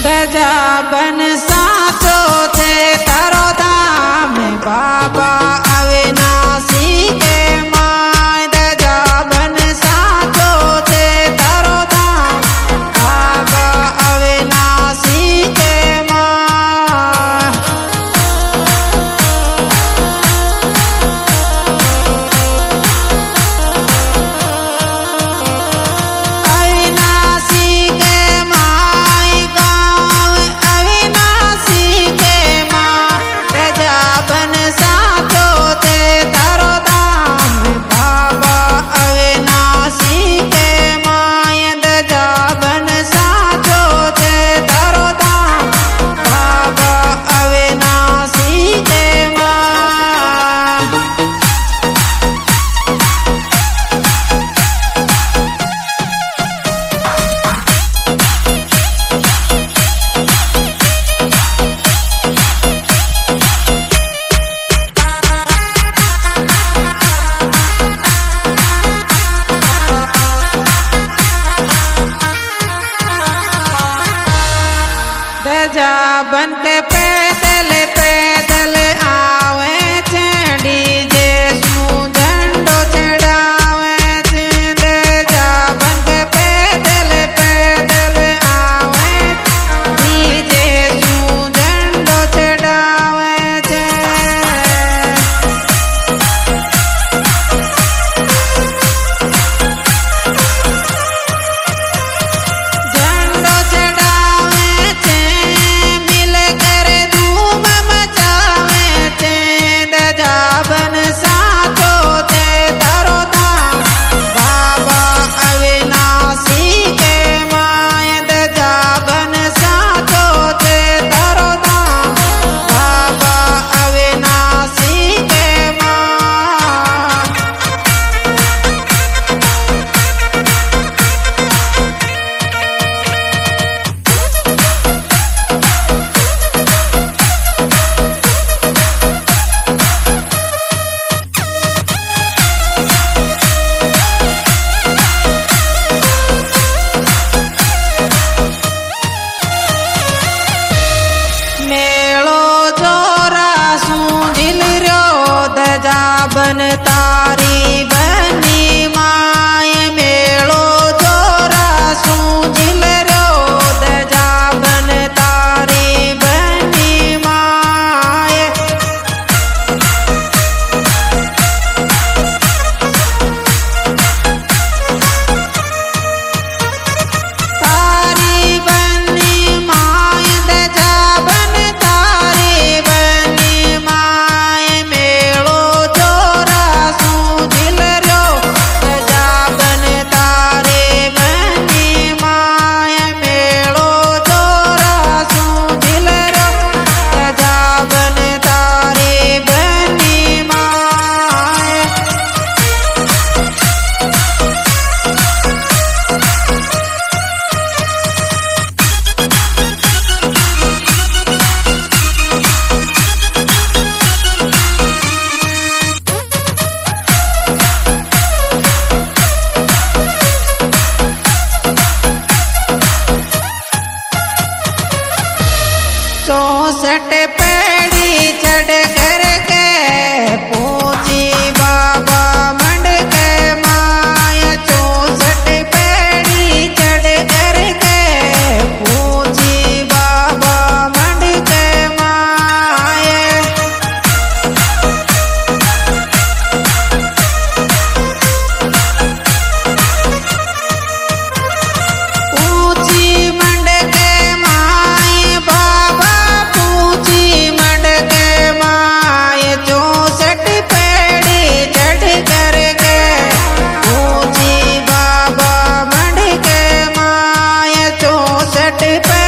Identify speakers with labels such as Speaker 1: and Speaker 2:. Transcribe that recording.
Speaker 1: दजा बन साचो थे तारो धाम बाबा अविनाशी के माय दजा बन साचो थे तारो धाम बाबा अविनाशी के माय अविनाशी के माय गाँव अविनाशी के माँ दजा बन साचो थे तारो धाम बाबा अविनाशी के माय दजा बन साचो थे तारो धाम बाबा अविनाशी के माँ दजा बन के पैदल पैदल आवे छे डीजे सू झंडो चढ़ावे छे दजा बन के पैदल पैदल आवे डीजे सू झंडो चढ़ावे छे झंडो चढ़ावे छे मिल कर धूम मचावे छे दजा बन साचो थे तारो धाम बाबा अविनाशी के माय दजा बन साचो थे तारो धाम बाबा अविनाशी के माय मेलो जोरा सूझिल रो दजा बन तारी बनी माय मेलो जोरा सूझिल रो दजा बन तारी बनी माय तारी बनी माय दजा बन तारी बनी माय मेलो जोरा सूझिल रो दजा बन तारी बनी माय मेलो जोरा सूझिल रो दजा बन तारी बनी माय चौसठ पैड़ी चढ़ कर के पहुंची बाबा मंड के माय 64 पैड़ी चढ़ कर के पहुंची बाबा मंड के माय ऊंची मंड के माय बाबा पूंची मंड के माय 64 पैड़ी चढ़ कर के ऊंची बाबा मंड के माय 64 पैड़ी